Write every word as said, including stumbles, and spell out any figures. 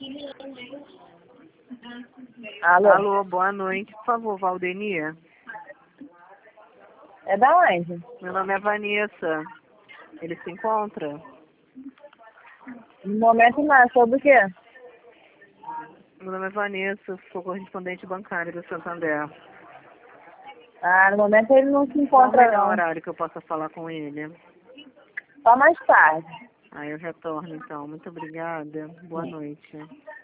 Alô? Alô, boa noite. Por favor, Valdenia. É da onde? Meu nome é Vanessa. Ele se encontra? No momento não, sobre o quê? Meu nome é Vanessa, sou correspondente bancária do Santander. Ah, no momento ele não se Qual o encontra melhor não. horário que eu possa falar com ele? Só mais tarde. Aí eu retorno então. Muito obrigada. Boa noite.